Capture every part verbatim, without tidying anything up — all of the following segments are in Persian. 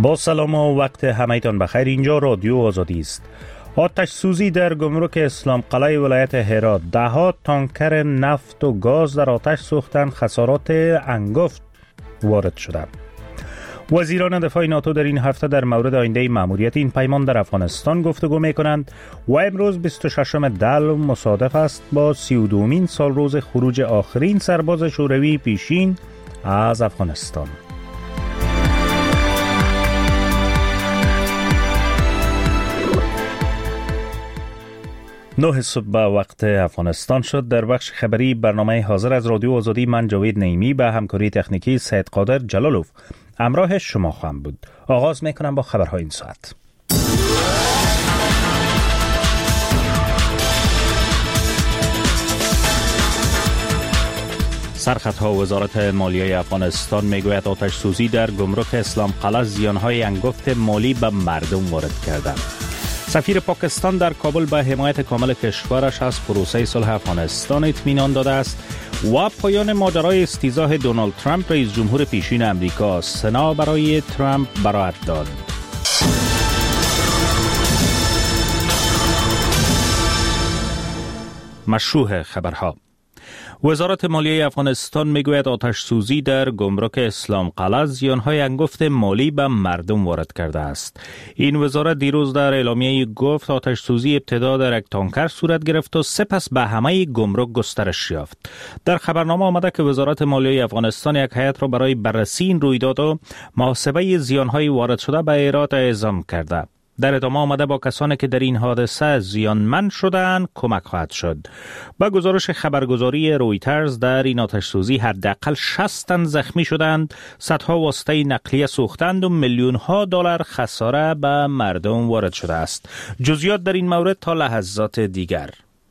با سلام و وقت همه‌تان بخیر. اینجا رادیو آزادی است. آتش سوزی در گمرک اسلام قلعه ولایت هرات، ده ها تانکر نفت و گاز در آتش سوختند، خسارات انگفت وارد شده. وزیران دفاع ناتو در این هفته در مورد آینده مأموریت این پیمان در افغانستان گفتگو می‌کنند و امروز بیست و ششم دل مصادف است با سی و دومین سال روز خروج آخرین سرباز شوروی پیشین از افغانستان. نه صبح به وقت افغانستان شد. در بخش خبری برنامه حاضر از رادیو آزادی من جاوید نعیمی به همکاری تکنیکی سید قادر جلالوف همراه شما خواهم بود. آغاز میکنم با خبرهای این ساعت. سرخطها وزارت مالیه افغانستان میگوید آتش سوزی در گمرک اسلام قلعه زیانهای انگفت مالی به مردم وارد کرده. سفیر پاکستان در کابل به حمایت کامل کشورش از پروسه صلح افغانستان اطمینان داده است و پایان ماجرای استیضاح دونالد ترامپ رئیس جمهور پیشین امریکا. سنا برای ترامپ براءت داد. مشروع خبرها. وزارت مالیه افغانستان میگوید آتش سوزی در گمرک اسلام قلعه زیانهای انگفت مالی به مردم وارد کرده است. این وزارت دیروز در اعلامیه گفت آتش سوزی ابتدا در یک تانکر صورت گرفت و سپس به همه گمرک گسترش یافت. در خبرنامه آمده که وزارت مالیه افغانستان یک هیئت را برای بررسی این رویداد و محاسبه زیانهای وارد شده به هرات اعزام کرده. در ادامه آمده با کسانی که در این حادثه زیانمند شدند کمک خواهد شد. با گزارش خبرگزاری رویترز در این آتش سوزی حداقل شصت تن زخمی شدند، صدها واسطه نقلیه سوختند و میلیون ها دلار خساره به مردم وارد شده است. جزئیات در این مورد تا لحظات دیگر.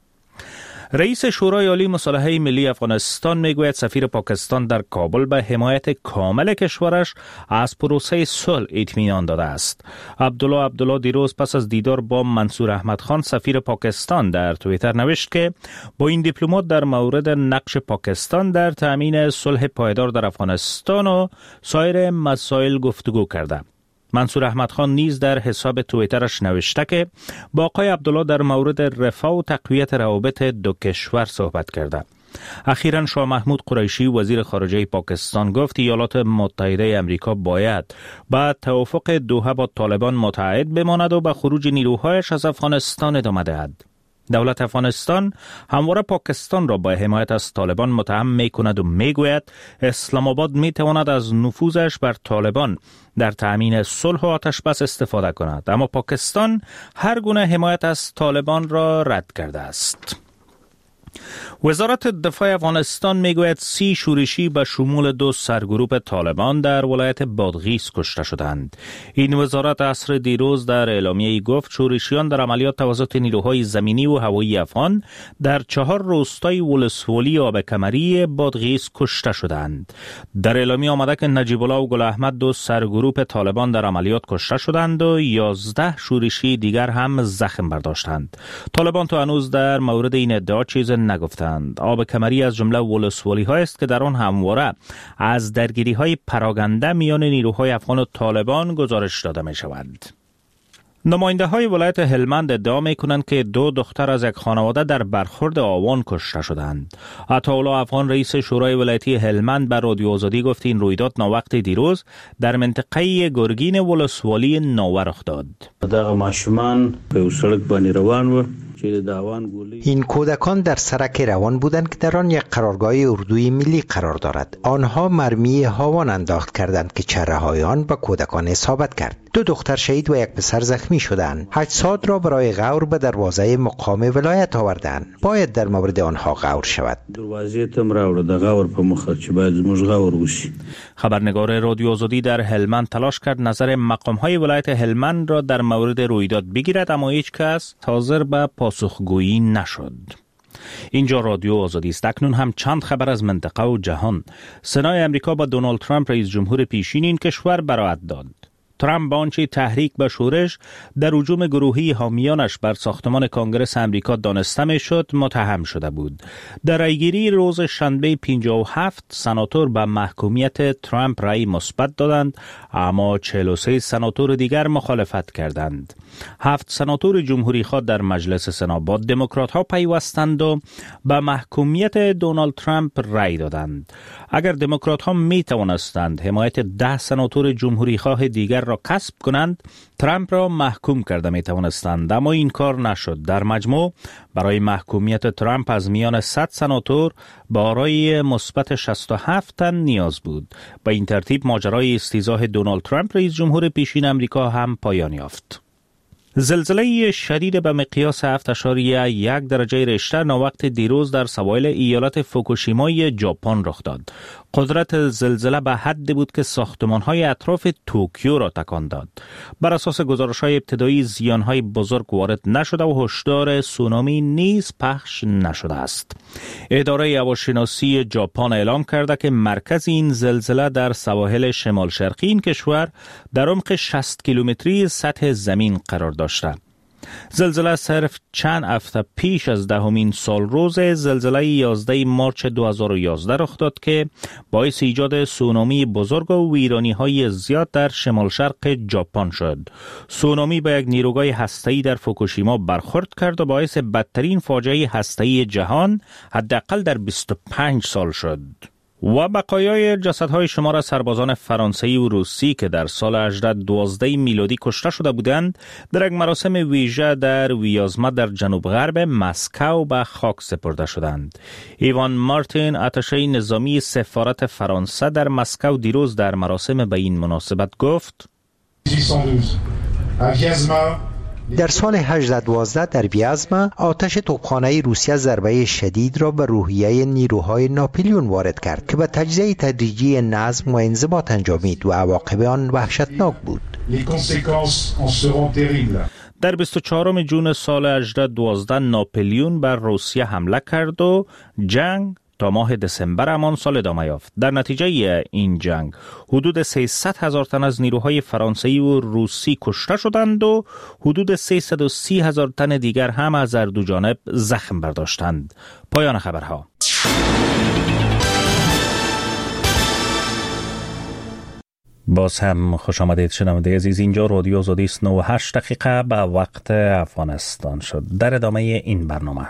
رئیس شورای عالی مصالحه ملی افغانستان میگوید سفیر پاکستان در کابل به حمایت کامل کشورش از پروسه صلح اطمینان داده است. عبدالله عبدالله دیروز پس از دیدار با منصور احمد خان سفیر پاکستان در توییتر نوشت که با این دیپلمات در مورد نقش پاکستان در تامین صلح پایدار در افغانستان و سایر مسائل گفتگو کرده. منصور احمد خان نیز در حساب توییترش نوشته که با آقای عبدالله در مورد رفاه و تقویت روابط دو کشور صحبت کرده. اخیراً شاه محمود قریشی وزیر خارجه پاکستان گفت ایالات متحده امریکا باید با توافق دوحه با طالبان متعهد بماند و به خروج نیروهایش از افغانستان ادامه دهد. دولت افغانستان همواره پاکستان را با حمایت از طالبان متهم می کند و می گوید اسلام آباد می تواند از نفوذش بر طالبان در تأمین صلح و آتش بس استفاده کند، اما پاکستان هر گونه حمایت از طالبان را رد کرده است. وزارت دفاع افغانستان میگوید سی شورشی به شمول دو سرگروپ طالبان در ولایت بادغیس کشته شدند. این وزارت عصر دیروز در اعلامیه‌ای گفت شورشیان در عملیات توسط نیروهای زمینی و هوایی افغان در چهار روستای ولسوالی آبکمری بادغیس کشته شدند. در اعلامیه آمده که نجیب الله و گل احمد دو سرگروپ طالبان در عملیات کشته شدند و یازده شورشی دیگر هم زخم برداشتند. طالبان تا هنوز در مورد این ادعا چیز نگفتند. آبکمری از جمله ولسوالی ها است که در آن همواره از درگیری های پراگنده میان نیروهای افغان و طالبان گزارش داده می شود. نماینده های ولایت هلمند ادعا می کنند که دو دختر از یک خانواده در برخورد آوان کشته شدند. عطاالله افغان رئیس شورای ولایتی هلمند به رادیو آزادی گفت این رویداد ناوقت دیروز در منطقه گرگین ولسوالی ناوه رخ داد. دغه ماشومان په سړک باندې روان و. این کودکان در سرک روان بودند که در آن یک قرارگاه اردوی ملی قرار دارد. آنها مرمی هاوان انداخت کردند که چره های آن به کودکان اصابت کرد. دو دختر شهید و یک پسر زخمی شدند. اجساد را برای غور به دروازه مقام ولایت آوردند. باید در مورد آنها غور شود. دروازه تم راوړه د غور په مخه چې باید زموږ غور وشي. خبرنگار رادیو آزادی در هلمند تلاش کرد نظر مقام های ولایت هلمند را در مورد رویداد بگیرد، اما هیچ کس حاضر به پاسخگویی نشد. اینجا رادیو آزادی است. اکنون هم چند خبر از منطقه و جهان. سنای امریکا با دونالد ترامپ رئیس جمهور پیشین این کشور براءت داد. ترامپ با آنچه تحریک به شورش در هجوم گروهی حامیانش بر ساختمان کنگره امریکا دانسته میشد متهم شده بود. در رأیگیری روز شنبه پنجاه و هفت سناتور به محکومیت ترامپ رأی مثبت دادند، اما چهل و سه سناتور دیگر مخالفت کردند. هفت سناتور جمهوری خواه در مجلس سنا با دموکرات ها پیوستند و به محکومیت دونالد ترامپ رأی دادند. اگر دموکرات ها می توانستند حمایت ده سناتور جمهوری خواه دیگر را کسب کنند، ترامپ را محکوم کرده می توانستند، اما این کار نشد. در مجموع برای محکومیت ترامپ از میان صد سناتور با رأی مثبت شصت و هفت تن نیاز بود. با این ترتیب ماجرای استیضاح دونالد ترامپ رئیس جمهور پیشین آمریکا هم پایان یافت. زلزله شدید به مقیاس هفت اشاریه یک درجه ریشتر ناوقت دیروز در سواحل ایالت فوکوشیمای ژاپن رخ داد. قدرت زلزله به حدی بود که ساختمان‌های اطراف توکیو را تکان داد. بر اساس گزارش‌های ابتدایی زیان‌های بزرگ وارد نشده و هشدار سونامی نیز پخش نشده است. اداره هواشناسی ژاپن اعلام کرده که مرکز این زلزله در سواحل شمال شرقی این کشور در عمق شصت کیلومتری سطح زمین قرار داشته. زلزله صرف چند هفته پیش از دهمین سال روز زلزله یازده مارچ دو هزار و یازده رخ داد که باعث ایجاد سونامی بزرگ و ویرانی‌های زیاد در شمال شرق ژاپن شد. سونامی به یک نیروگاه هسته‌ای در فوکوشیما برخورد کرد و باعث بدترین فاجعه هسته‌ای جهان حداقل در بیست و پنج سال شد. و بقایای جسدهای شمار سربازان فرانسوی و روسی که در سال هزار و هشتصد و دوازده میلادی کشته شده بودند در یک مراسم ویژه در ویازما در جنوب غرب مسکو به خاک سپرده شدند. ایوان مارتین، آتشه نظامی سفارت فرانسه در مسکو، دیروز در مراسم به این مناسبت گفت: در سال هزار و هشتصد و دوازده در ویازما آتش توپخانه روسیه ضربه شدید را به روحیه نیروهای ناپلیون وارد کرد که به تجزیه تدریجی نظم و انضباط انجامید و عواقب آن وحشتناک بود. در بیست و چهارم ژوئن سال هزار و هشتصد و دوازده ناپلیون بر روسیه حمله کرد و جنگ تا ماه دسامبر همان سال ادامه یافت. در نتیجه این جنگ حدود سیصد هزار تن از نیروهای فرانسوی و روسی کشته شدند و حدود سیصد و سی هزار تن دیگر هم از هر دو جانب زخم برداشتند. پایان خبرها. باز هم خوش آمدید شنونده عزیز. اینجا رادیو آزادی است. نه و هشت دقیقه به وقت افغانستان شد. در ادامه این برنامه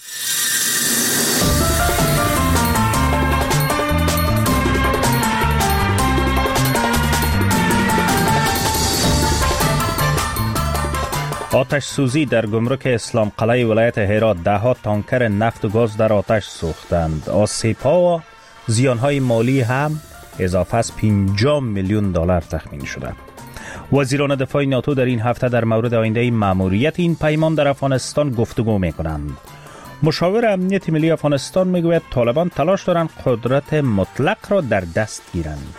آتش سوزی در گمرک اسلام قلعه ولایت هرات. ده ها تانکر نفت و گاز در آتش سوختند. آسیب‌ها و زیان‌های مالی هم اضافه از پنجاه میلیون دلار تخمین شده. وزیران دفاع ناتو در این هفته در مورد آینده مأموریت این پیمان در افغانستان گفتگو می‌کنند. مشاور امنیت ملی افغانستان میگوید طالبان تلاش دارند قدرت مطلق را در دست گیرند.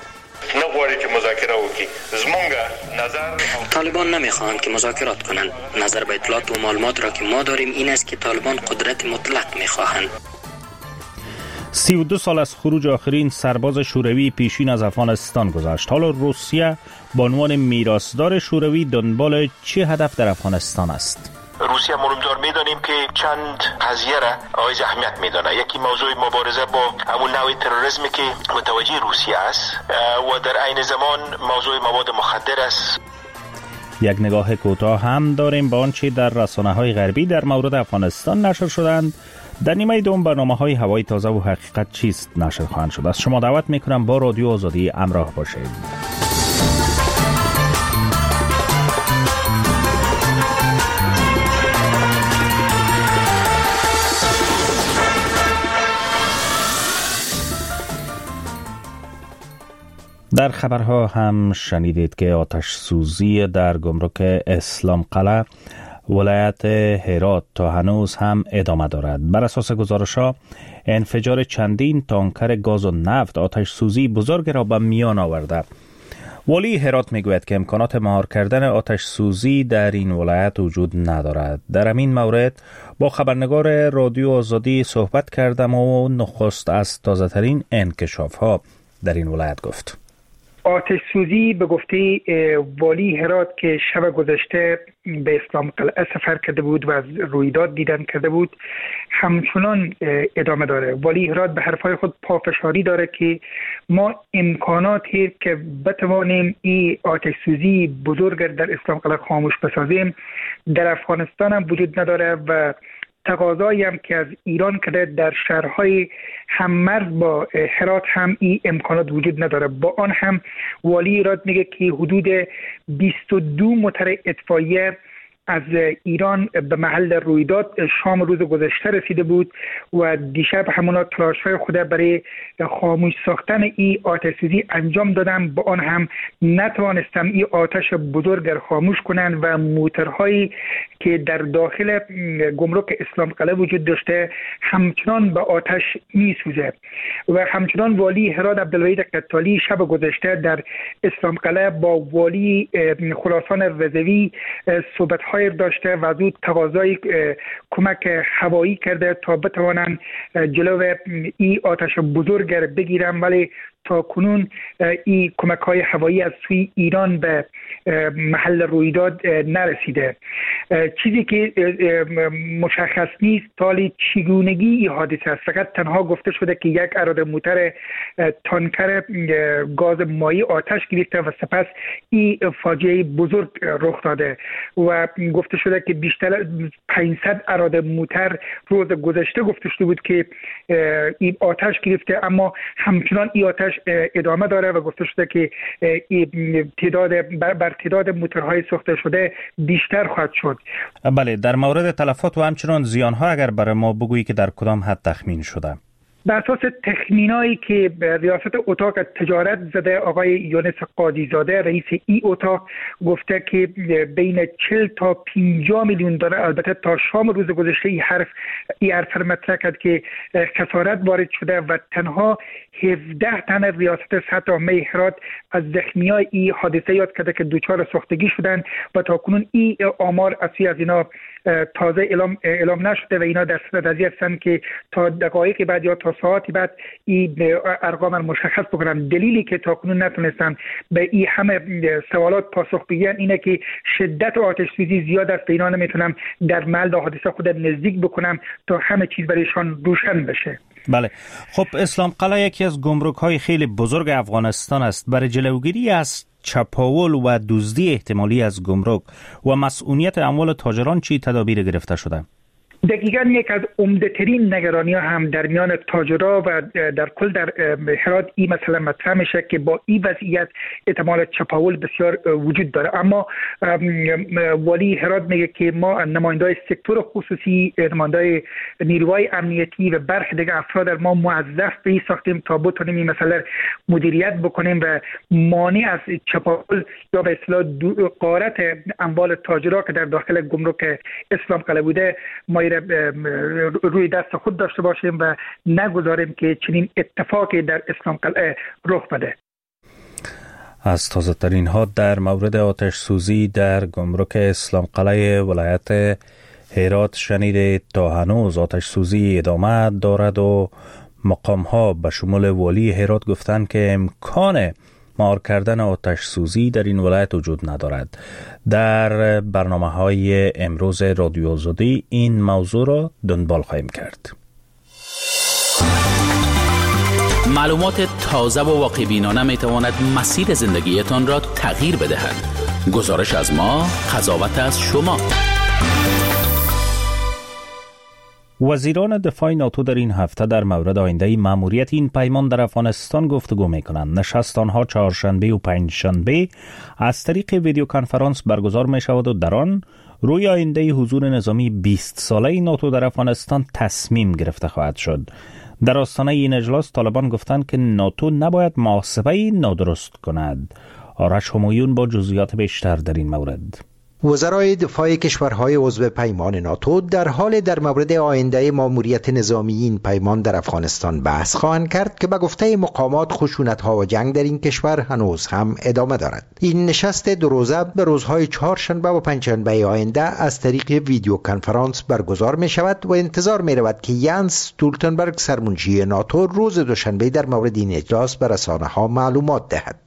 طالبان نمیخواهند که مذاکرات کنند. نظر به اطلاعات و معلومات را که ما داریم این است که طالبان قدرت مطلق میخواهند. سی و دو سال از خروج آخرین سرباز شوروی پیشین از افغانستان گذشت. حالا روسیه به عنوان میراثدار شوروی دنبال چه هدف در افغانستان است؟ روسیه مهمدار میدانیم که چند قضیه را آیز اهمیت میدانه. یکی موضوع مبارزه با همون نوع تروریسمی که متوجه روسیه است و در عین زمان موضوع مواد مخدر است. یک نگاه کوتاه هم داریم به آنچه در رسانه‌های غربی در مورد افغانستان نشر شدند. در نیمه دوم برنامه‌های هوای تازه و حقیقت چیست نشر خواهند شد. از شما دعوت میکنم با رادیو آزادی همراه باشید. در خبرها هم شنیدید که آتش سوزی در گمرک اسلام قلعه ولایت هرات تا هنوز هم ادامه دارد. بر اساس گزارش‌ها انفجار چندین تانکر گاز و نفت آتش سوزی بزرگ را به میان آورده. والی هرات میگوید که امکانات مهار کردن آتش سوزی در این ولایت وجود ندارد. در همین مورد با خبرنگار رادیو آزادی صحبت کردم و نخست از تازه ترین انکشاف ها در این ولایت گفت. آتش سوزی به گفته والی هرات که شب گذشته به اسلام قلعه سفر کرده بود و از رویداد دیدن کرده بود همچنان ادامه داره. والی هرات به حرفهای خود پافشاری داره که ما امکاناتی که بتوانیم این آتش سوزی بزرگ در اسلام قلعه خاموش بسازیم در افغانستان هم وجود نداره و تقاضایی هم که از ایران کرده در شهرهای هممرز با هرات هم این امکانات وجود نداره. با آن هم والی هرات میگه که حدود بیست و دو موتر اطفائیه از ایران به محل رویداد شام روز گذشته رسیده بود و دیشب همونا تلاش‌های خود برای خاموش ساختن این آتش سوزی انجام دادن. با آن هم نتوانستن این آتش بزرگ را خاموش کنند و موترهایی که در داخل گمرک اسلام قلعه وجود داشته همچنان به آتش می سوزه و همچنان والی هرات عبدالوحید قتالی شب گذشته در اسلام قلعه با والی خراسان رضوی صحبت های داشته و زود تقاضای کمک هوایی کرده تا بتوانند جلو این آتش بزرگ را بگیرن، ولی تا کنون این کمک های هوایی از سوی ایران به محل رویداد نرسیده. چیزی که مشخص نیست تالی چگونگی این حادثه است. فقط تنها گفته شده که یک اراده موتر تانکر گاز مایی آتش گرفته و سپس این فاجعه بزرگ رخ داده و گفته شده که بیشتر پانصد اراده موتر روز گذشته گفته شده بود که این آتش گرفته، اما همچنان این آتش ادامه داره و گفته شده که تعداد بر تعداد موتورهای سوخته شده بیشتر خواهد شد. بله، در مورد تلفات و همچنان زیانها اگر برای ما بگویی که در کدام حد تخمین شده؟ بر اساس تخمینایی که ریاست اتاق تجارت زده آقای یونس قاضی زاده رئیس ای اتاق گفته که بین چهل تا پنجاه میلیون دلار، البته تا شام روز گذشته این حرف این حرف مطرح کرد که خسارت وارد شده و تنها هفده تن ریاست سطح عامه هرات از زخمیای این حادثه یاد کرده که دچار سوختگی شدن و تا کنون این آمار اصلی از اینا تازه اعلام اعلام نشده و اینا در صدد ازی هستند که تا دقایق بعد یا تا ساعتی بعد این ارقام مشخص بکنن. دلیلی که تا کنون نتونستن به این همه سوالات پاسخ بگیرن اینه که شدت آتش سوزی زیاد است، اینا نمیتونن در محل حادثه خود نزدیک بکنن تا همه چیز برایشان روشن بشه. بله، خب اسلام قلعه یکی از گمرک‌های خیلی بزرگ افغانستان است. برای جلوگیری از چپاول و دزدی احتمالی از گمرک و مسئولیت اموال تاجران چی تدابیر گرفته شده؟ دقیقاً یک از عمده‌ترین نگرانی ها هم در میان تاجرها و در کل در هرات این مسئله مطرح میشه که با این وضعیت احتمال چپاول بسیار وجود داره. اما والی هرات میگه که ما نمایندای سکتور خصوصی، نمایندای نیروهای امنیتی و برخی دیگه افراد ما موظف به این ساختیم تا بتونیم این مسئله مدیریت بکنیم و مانع از چپاول یا به اصطلاح غارت اموال تاجرها که در داخل گمرک اسلام قلعه بوده ما روی دست خود داشته باشیم و نگذاریم که چنین اتفاقی در اسلام قلعه رخ بده. از تازه ترین ها در مورد آتش سوزی در گمرک اسلام قلعه ولایت هرات شنیده. تا هنوز آتش سوزی ادامه دارد و مقام ها به شمول والی هرات گفتند که امکان مهار کردن آتش سوزی در این ولایت وجود ندارد. در برنامه های امروز رادیو آزادی این موضوع را دنبال خواهیم کرد. معلومات تازه و واقع بینانه می تواند مسیر زندگیتان را تغییر بدهد. گزارش از ما، قضاوت از شما. وزیران دفاع ناتو در این هفته در مورد آینده مأموریت این پیمان در افغانستان گفتگو می‌کنند. نشست آنها چهارشنبه و پنجشنبه از طریق ویدیو کنفرانس برگزار می‌شود و در آن روی آینده حضور نظامی بیست ساله ناتو در افغانستان تصمیم گرفته خواهد شد. در آستانه این اجلاس طالبان گفتند که ناتو نباید محاسبه نادرست کند. آرش همایون با جزئیات بیشتر در این مورد. وزرای دفاع کشورهای عضو پیمان ناتو در حال در مورد آینده ماموریت نظامی این پیمان در افغانستان بحث خواهند کرد که به گفته مقامات خشونت‌ها و جنگ در این کشور هنوز هم ادامه دارد. این نشست دو روزه به روزهای چهارشنبه و پنجشنبه آینده از طریق ویدیو کنفرانس برگزار می شود و انتظار می رود که یانس استولتنبرگ سرمنشی ناتو روز دوشنبه در مورد این اجلاس به رسانه‌ها معلومات دهد.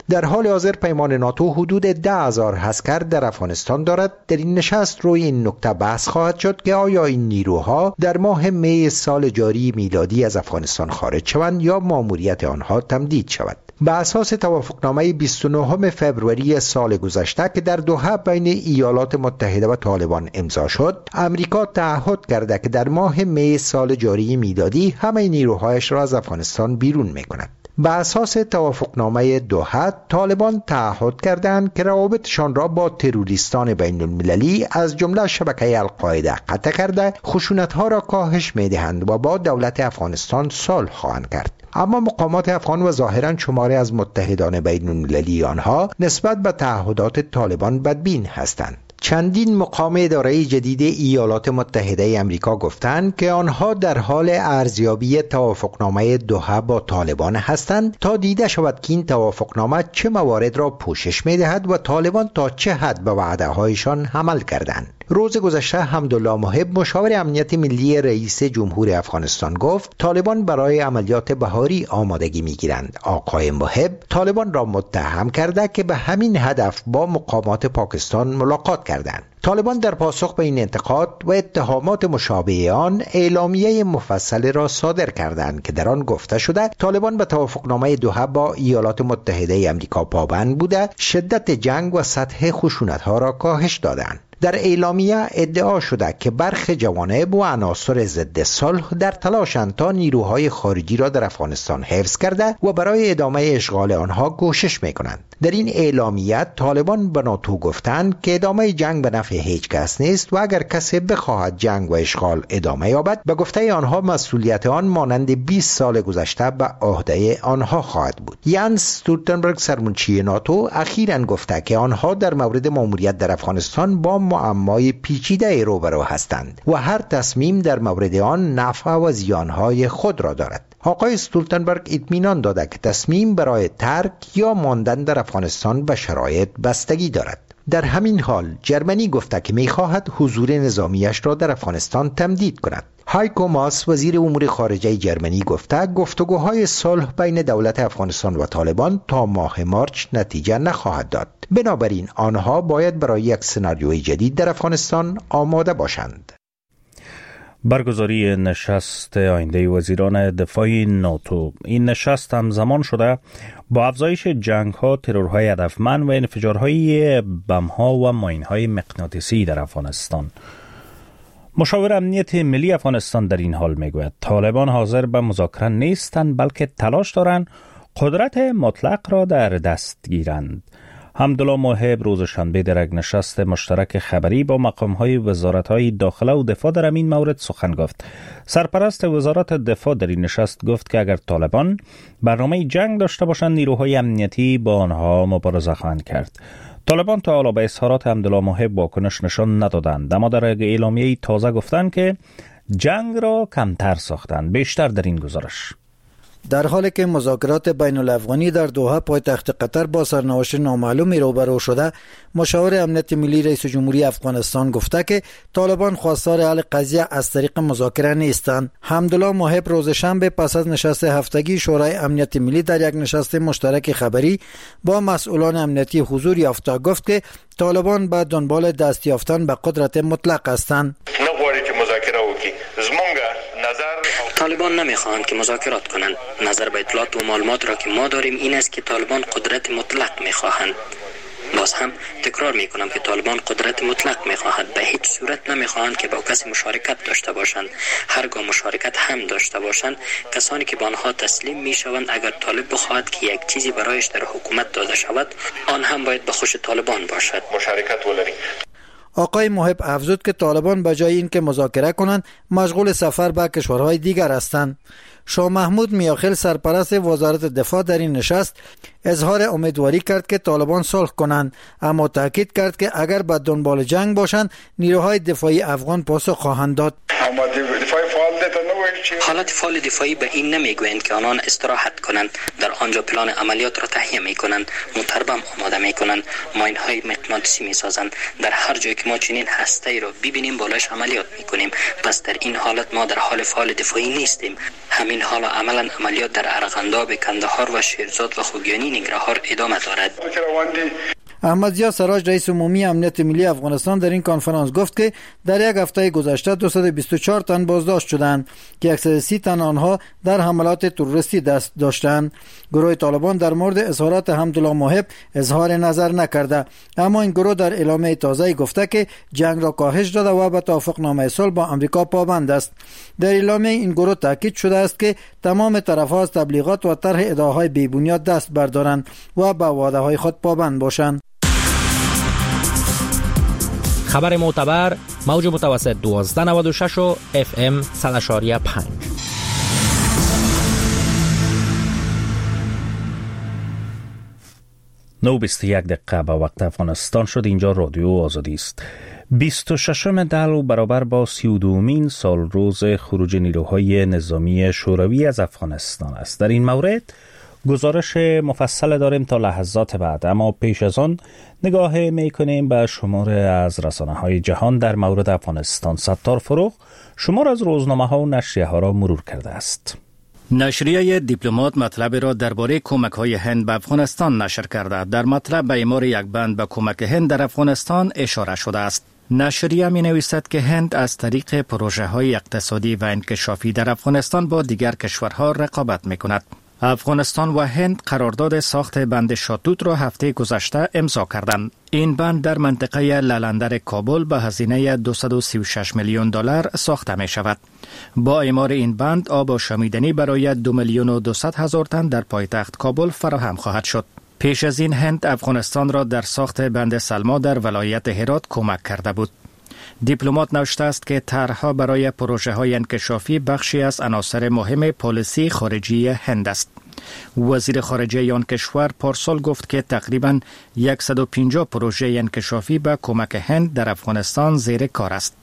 در حال حاضر پیمان ناتو حدود ده هزار عسکر در افغانستان دارد. در این نشست روی این نکته بحث خواهد شد که آیا این نیروها در ماه می سال جاری میلادی از افغانستان خارج شوند یا ماموریت آنها تمدید شود. به اساس توافقنامه بیست و نهم فوریه سال گذشته که در دوحه بین ایالات متحده و طالبان امضا شد، امریکا تعهد کرده که در ماه می سال جاری میلادی همه نیروهایش را از افغانستان بیرون می‌کند. به اساس توافقنامه دوحه، طالبان تعهد کردند که روابطشان را با تروریستان بین المللی از جمله شبکه القاعده قطع کرده، خشونت‌ها را کاهش می‌دهند و با دولت افغانستان صلح خواهند کرد. اما مقامات افغان و ظاهراً شماری از متحدان بین المللی آنها نسبت به تعهدات طالبان بدبین هستند. چندین مقام اداره جدید ایالات متحده امریکا گفتند که آنها در حال ارزیابی توافقنامه دوحه با طالبان هستند تا دیده شود که این توافقنامه چه موارد را پوشش می‌دهد و طالبان تا چه حد به وعده‌هایشان عمل کردند. روز گذشته حمدالله محب، مشاور امنیت ملی رئیس جمهور افغانستان، گفت طالبان برای عملیات بهاری آمادگی می‌گیرند. آقای محب طالبان را متهم کرده که به همین هدف با مقامات پاکستان ملاقات کردند. طالبان در پاسخ به این انتقاد و اتهامات مشابه آن اعلامیه مفصل را صادر کردند که در آن گفته شده طالبان به توافقنامه دوحه با ایالات متحده امریکا پابند بوده، شدت جنگ و سطح خشونت‌ها را کاهش دادند. در اعلامیه ادعا شده که برخی جوانب و عناصر ضد صلح در تلاشند تا نیروهای خارجی را در افغانستان حفظ کرده و برای ادامه اشغال آنها کوشش می‌کنند. در این اعلامیه طالبان به ناتو گفتند که ادامه جنگ به نفع هیچ کس نیست و اگر کسی بخواهد جنگ و اشغال ادامه یابد، به گفته آنها مسئولیت آن مانند بیست سال گذشته به عهده آنها خواهد بود. یانس استولتنبرگ، سرمنشی ناتو، اخیراً گفته که آنها در مورد ماموریت در افغانستان با معمای پیچیده روبرو هستند و هر تصمیم در مورد آن نفع و زیانهای خود را دارد. آقای استولتنبرگ اطمینان داده که تصمیم برای ترک یا ماندن در افغانستان به شرایط بستگی دارد. در همین حال جرمنی گفته که می‌خواهد حضور نظامیش را در افغانستان تمدید کند. هایکو ماس، وزیر امور خارجه جرمنی، گفته گفتگوهای صلح بین دولت افغانستان و طالبان تا ماه مارچ نتیجه نخواهد داد. بنابراین آنها باید برای یک سناریوی جدید در افغانستان آماده باشند. برگزاری نشست آینده وزیران دفاع ناتو. این نشست همزمان شده با افزایش جنگ‌ها، ترورهای هدفمند و انفجارهای بم‌ها و ماین‌های مغناطیسی در افغانستان. مشاور امنیت ملی افغانستان در این حال میگوید طالبان حاضر به مذاکره نیستند، بلکه تلاش دارند قدرت مطلق را در دست گیرند. حمدالله محب روز شنبه در یک نشست مشترک خبری با مقام‌های وزارت‌های داخله و دفاع در این مورد سخن گفت. سرپرست وزارت دفاع در این نشست گفت که اگر طالبان برنامه جنگ داشته باشند، نیروهای امنیتی با آنها مبارزه خواهند کرد. طالبان تا حالا به اظهارات حمدالله محب واکنش نشان ندادند، اما در یک اعلامیه تازه گفتند که جنگ را کمتر ساختند. بیشتر در این گزارش. در حالی که مذاکرات بین الافغانی در دوحه پایتخت قطر با سرنوشت نامعلومی روبرو شده، مشاور امنیت ملی رئیس جمهوری افغانستان گفته که طالبان خواستار حل قضیه از طریق مذاکره نیستند. حمدالله محب روز شنبه پس از نشست هفتگی شورای امنیت ملی در یک نشست مشترک خبری با مسئولان امنیتی حضور یافته گفت که طالبان به دنبال دست یافتن به قدرت مطلق هستند. طالبان نمیخواهند که مذاکرات کنند. نظر به اطلاعات و معلومات را که ما داریم این است که طالبان قدرت مطلق میخواهند. باز هم تکرار میکنم که طالبان قدرت مطلق میخواهند. به هیچ صورت نمیخواهند که با کسی مشارکت داشته باشند. هرگاه مشارکت هم داشته باشند، کسانی که به آنها تسلیم میشوند، اگر طالب بخواهد که یک چیزی برایش در حکومت داده شود، آن هم باید به خوش طالبان باشد. مشارکت ولری. آقای محب افزود که طالبان به جای اینکه مذاکره کنند مشغول سفر به کشورهای دیگر هستند. شاه محمود میاخیل، سرپرست وزارت دفاع، در این نشست اظهار امیدواری کرد که طالبان صلح کنند، اما تاکید کرد که اگر به دنبال جنگ باشند نیروهای دفاعی افغان پاسخ خواهند داد. اما دفاع فعال ده ته نه وایي حالت فعال دفاعی به این نمیگویند که آنان استراحت کنند. در آنجا پلان عملیات را تهیه میکنند، متربم آماده میکنند، ماین های مغناطیسی میسازند. در هر جایی که ما چنین هسته را ببینیم بالاش عملیات میکنیم. پس در این حالت ما در حال فعال دفاعی نیستیم. همین حالا عملا عملیات در ارغنداب، کندهار و شیرزاد و خوگیانی ننگرهار ادامه دارد. احمد ضیا سراج رئیس عمومی امنیت ملی افغانستان در این کنفرانس گفت که در یک هفته گذشته دویست و بیست و چهار تن بازداشت شدند که صد و سی تن آنها در حملات تروریستی دست داشتند. گروه طالبان در مورد اظهارات حمدالله موحب اظهار نظر نکرده، اما این گروه در اعلامیه تازه گفته که جنگ را کاهش داده و به توافقنامه صلح با آمریکا پابند است. در اعلامیه این گروه تاکید شده است که تمام طرف‌ها از تبلیغات و طرح ادعاهای بی‌بنیاد دست بردارند و به وعده‌های خود پابند باشند. خبر معتبر موج متوسط دوازده نود و شش و اف ام صد و پنج. نو بیست و یک دقیقه به وقت افغانستان شد. اینجا رادیو آزادی است. بیست و ششم دلو برابر با سی و دومین سال روز خروج نیروهای نظامی شوروی از افغانستان است. در این مورد گزارش مفصل داریم تا لحظات بعد، اما پیش از آن نگاه میکنیم به شمار از رسانه های جهان در مورد افغانستان. ستار فروغ شمار از روزنامه ها و نشریه ها را مرور کرده است. نشریه دیپلمات مطلب را درباره کمک های هند به افغانستان نشر کرده. در مطلب به اعمار یک بند به کمک هند در افغانستان اشاره شده است. نشریه می نویسد که هند از طریق پروژه های اقتصادی و انکشافی در افغانستان با دیگر کشورها رقابت می کند. افغانستان و هند قرارداد ساخت بند شاتوت را هفته گذشته امضا کردند. این بند در منطقه لالندر کابل به هزینه دویست و سی و شش میلیون دلار ساخته می شود. با اعمار این بند آب آشامیدنی برای دو میلیون و دویست هزار تن در پایتخت کابل فراهم خواهد شد. پیش از این هند افغانستان را در ساخت بند سلما در ولایت هرات کمک کرده بود. دیپلمات نوشته است که طرحها برای پروژه های انکشافی بخشی از عناصر مهم پالیسی خارجی هند است. وزیر خارجه آن کشور پارسال گفت که تقریباً صد و پنجاه پروژه انکشافی به کمک هند در افغانستان زیر کار است.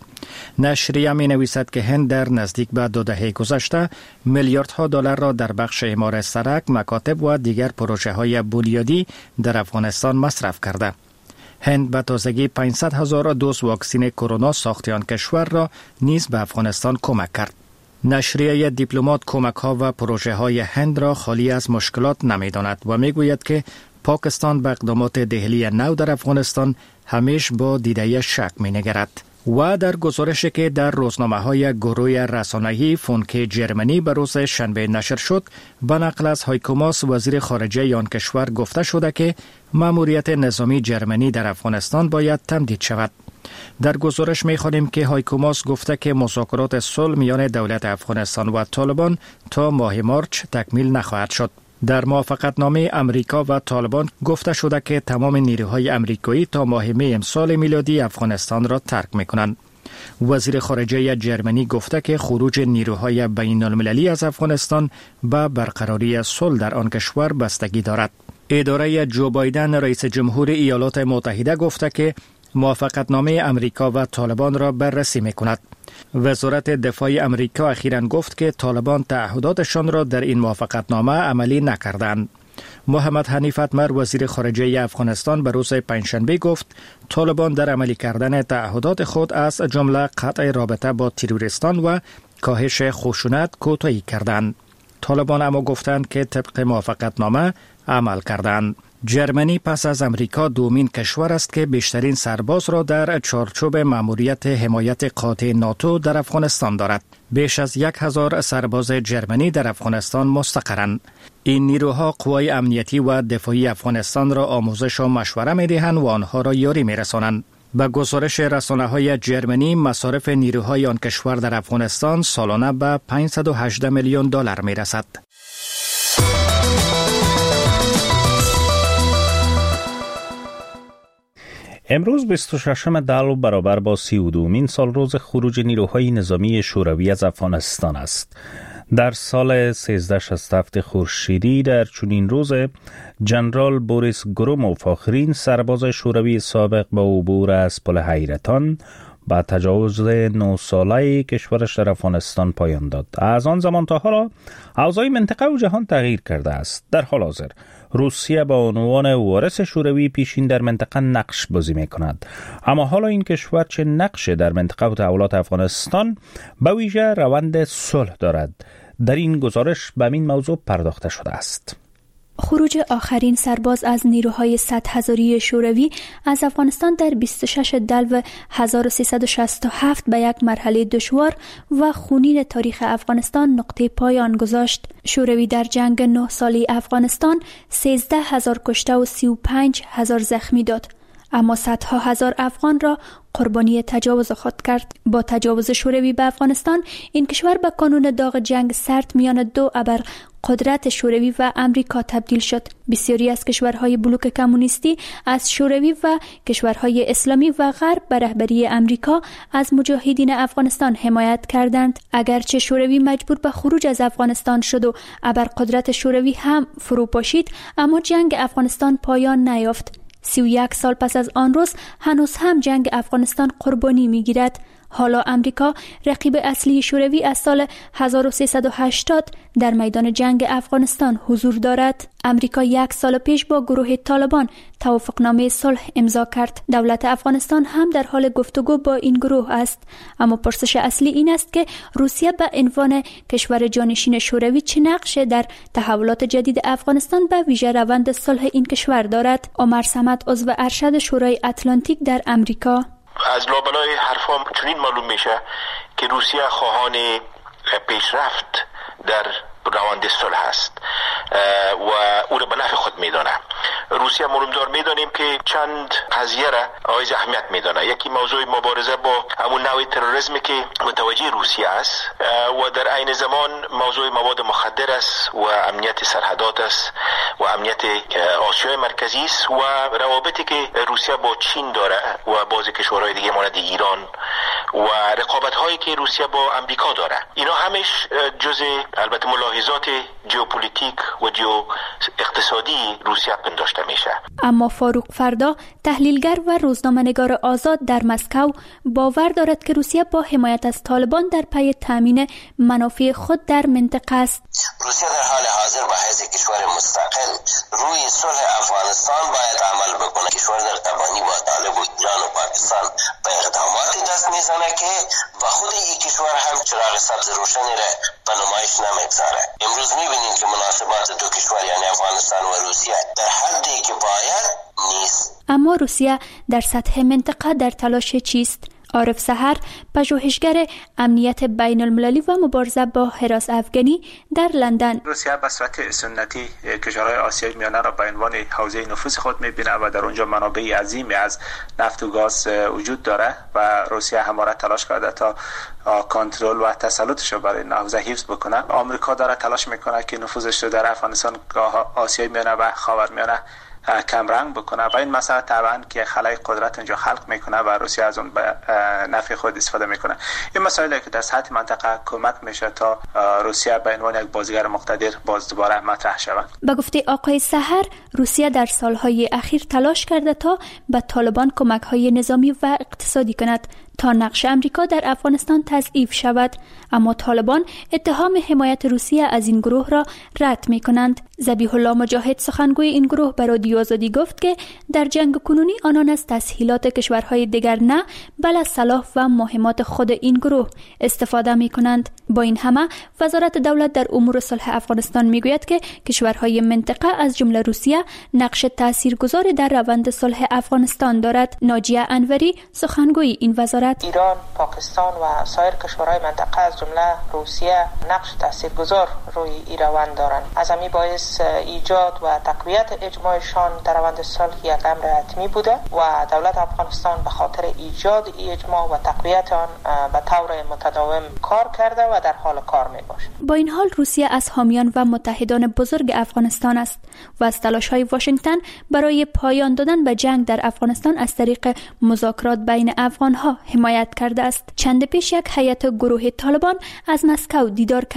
نشریه می نویسد که هند در نزدیک به دو دهه گذشته میلیاردها دلار را در بخش اعمار سرک، مکاتب و دیگر پروژه های بنیادی در افغانستان مصرف کرده. هند به تازگی پانصد هزار دوز واکسن کرونا ساخت آن کشور را نیز به افغانستان کمک کرد. نشریه دیپلمات کمک ها و پروژه های هند را خالی از مشکلات نمی داند و می گوید که پاکستان به اقدامات دهلی نو در افغانستان همیشه با دیده شک می نگرد. و در گزارشی که در روزنامه های گروه رسانه‌ای فونکه جرمنی به روز شنبه نشر شد، به نقل از هایکو ماس وزیر خارجه آن کشور گفته شده که ماموریت نظامی جرمنی در افغانستان باید تمدید شود. در گزارش می‌خوانیم که هایکو ماس گفته که مذاکرات صلح میان دولت افغانستان و طالبان تا ماه مارچ تکمیل نخواهد شد. در موافقتنامه امریکا و طالبان گفته شده که تمام نیروهای امریکایی تا ماه می امسال میلادی افغانستان را ترک میکنند. وزیر خارجه جرمنی گفته که خروج نیروهای بین المللی از افغانستان به برقراری صلح در آن کشور بستگی دارد. اداره جو بایدن رئیس جمهور ایالات متحده گفته که موافقتنامه امریکا و طالبان را بررسی میکند. وزارت دفاع امریکا اخیراً گفت که طالبان تعهداتشان را در این موافقتنامه عملی نکردند. محمد حنیف اتمر وزیر خارجه افغانستان به روز پنجشنبه گفت طالبان در عملی کردن تعهدات خود از جمله قطع رابطه با تروریستان و کاهش خشونت کوتاهی کردند. طالبان اما گفتند که طبق موافقتنامه عمل کردند. جرمنی پس از امریکا دومین کشور است که بیشترین سرباز را در چارچوب مأموریت حمایت قاطع ناتو در افغانستان دارد. بیش از یک هزار سرباز جرمنی در افغانستان مستقرند. این نیروها قوای امنیتی و دفاعی افغانستان را آموزش و مشوره می‌دهند و آنها را یاری می‌رسانند. به گزارش رسانه‌های جرمنی مصارف نیروهای آن کشور در افغانستان سالانه به پانصد و هجده میلیون دلار می‌رسد. امروز بیست و ششم دلو برابر با سی و دومین سال روز خروج نیروهای نظامی شوروی از افغانستان است. در سال سیزده شصت و هفت خورشیدی در چنین روز جنرال بوریس گروموف آخرین سرباز شوروی سابق با عبور از پل حیرتان به تجاوز نه ساله کشورش در افغانستان پایان داد. از آن زمان تا حالا اوضاع منطقه و جهان تغییر کرده است. در حال حاضر روسیه با عنوان وارث شوروی پیشین در منطقه نقش بازی می کند. اما حالا این کشور چه نقشی در منطقه و تحولات افغانستان به ویژه روند صلح دارد؟ در این گزارش به این موضوع پرداخته شده است. خروج آخرین سرباز از نیروهای صد هزاری شوروی از افغانستان در بیست و شش دلو هزار و سیصد و شصت و هفت به یک مرحله دشوار و خونین تاریخ افغانستان نقطه پایان گذاشت. شوروی در جنگ نه ساله افغانستان سیزده هزار کشته و سی و پنج هزار زخمی داد، اما صدها هزار افغان را قربانی تجاوز خود کرد. با تجاوز شوروی به افغانستان، این کشور به کانون داغ جنگ سرد میان دو ابر قدرت شوروی و امریکا تبدیل شد. بسیاری از کشورهای بلوک کمونیستی از شوروی و کشورهای اسلامی و غرب به رهبری امریکا از مجاهدین افغانستان حمایت کردند. اگرچه شوروی مجبور به خروج از افغانستان شد و ابرقدرت شوروی هم فرو پاشید، اما جنگ افغانستان پایان نیافت. سی و یک سال پس از آن روز هنوز هم جنگ افغانستان قربانی میگیرد. حالا امریکا رقیب اصلی شوروی از سال هزار و سیصد و هشتاد در میدان جنگ افغانستان حضور دارد. امریکا یک سال پیش با گروه طالبان توافقنامه صلح امضا کرد. دولت افغانستان هم در حال گفتگو با این گروه است. اما پرسش اصلی این است که روسیه به عنوان کشور جانشین شوروی چه نقشی در تحولات جدید افغانستان به ویژه روند صلح این کشور دارد؟ عمر صمد، عضو ارشد شورای اتلانتیک در امریکا: از لابلای حرفام چنین معلوم میشه که روسیه خواهان پیشرفت در روند صلح است و او را به نفع خود میدانه. روسیه معلومدار میدانیم که چند قضیه را حائز اهمیت میدانه. یکی موضوع مبارزه با همون نوع تروریسمی که متوجه روسیه است و در عین زمان موضوع مواد مخدر است و امنیت سرحدات است و امنیت آسیای مرکزی است و روابطی که روسیه با چین داره و بعضی کشورهای دیگه مانند ایران و رقابت هایی که روسیه با امریکا داره. اینا همش جزء البته ملاحظات ژئوپلیتیک و ژئو اقتصادی روسیه پنداشته میشه. اما فاروق فردا، تحلیلگر و روزنامه‌نگار آزاد در مسکو، باور دارد که روسیه با حمایت از طالبان در پی تامین منافع خود در منطقه است. روسیه در حال حاضر با حیث کشور مستقل روی صلح افغانستان باید عمل بکنه. کشور در تبانی با طالب و ایران و پاکستان به اقدامات دست میزنه که با خود این کشور هم چراغ سبز روشنی را به نمایش نمیگذاره. امروز میبینیم که مناسبات دو کشور یعنی افغانستان و روسیه در حدی که باید نیست. اما روسیه در سطح منطقه در تلاش چیست؟ عارف سحر، پژوهشگر امنیت بین المللی و مبارزه با هراس افغانی در لندن: روسیه به صورت سنتی کشورهای آسیای میانه را به عنوان حوزه نفوذ خود میبینه و در اونجا منابع عظیمی از نفت و گاز وجود داره و روسیه همواره تلاش کرده تا کنترل و تسلطش رو برای این حوزه حفظ بکنه. آمریکا داره تلاش میکنه که نفوذش رو در افغانستان، آسیای میانه و خاورمیانه کم رنگ بکنه و این مسئله طبعا که خلای قدرت اونجا خلق میکنه و روسیه از اون به نفع خود استفاده میکنه. این مسائلی که در سطح منطقه کمک میشه تا روسیه به عنوان یک بازیگر مقتدر باز دوباره مطرح شود. به گفته آقای سحر، روسیه در سالهای اخیر تلاش کرده تا به طالبان کمک‌های نظامی و اقتصادی کند تا نقش امریکا در افغانستان تضعیف شود، اما طالبان اتهام حمایت روسیه از این گروه را رد می کنند. ذبیح الله مجاهد، سخنگوی این گروه، به رادیو آزادی گفت که در جنگ کنونی آنان از تسهیلات کشورهای دیگر نه، بل از صلاح و مهمات خود این گروه استفاده می کنند. با این همه، وزارت دولت در امور صلح افغانستان می گوید که کشورهای منطقه از جمله روسیه نقش تاثیرگذار در روند صلح افغانستان دارد. ناجیه انوری، سخنگوی این وزارت: ایران، پاکستان و سایر کشورهای منطقه از جمله روسیه نقش تاثیرگذار روی این روند دارند. از همین باعث ایجاد و تقویت اجماعشان در روند صلح یک امر حتمی بوده و دولت افغانستان به خاطر ایجاد این اجماع و تقویت آن به طور متداوم کار کرده و در حال کار میباشد. با این حال روسیه از حامیان و متحدان بزرگ افغانستان است و از تلاش‌های واشنگتن برای پایان دادن به جنگ در افغانستان از طریق مذاکرات بین افغان‌ها حمایت کرده است. چند پیش یک هیئت گروه طالبان از مسکو دیدار کرد.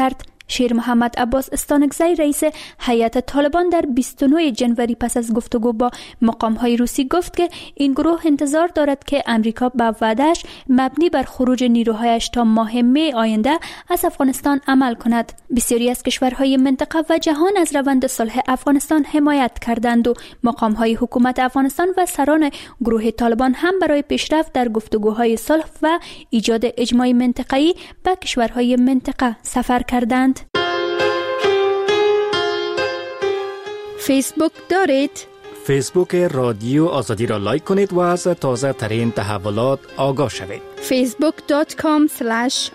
شیر محمد عباس استانکزی رئیس هیئت طالبان در بیست و نه ژانویه پس از گفتگو با مقام‌های روسی گفت که این گروه انتظار دارد که امریکا با وعده‌اش مبنی بر خروج نیروهایش تا ماه می آینده از افغانستان عمل کند. بسیاری از کشورهای منطقه و جهان از روند صلح افغانستان حمایت کردند و مقام‌های حکومت افغانستان و سران گروه طالبان هم برای پیشرفت در گفتگوهای صلح و ایجاد اجماع منطقه‌ای به کشورهای منطقه سفر کردند. فیسبوک دارید؟ فیسبوک رادیو آزادی را لایک کنید و از تازه ترین تحولات آگاه شوید. فیسبوک دات کام سلش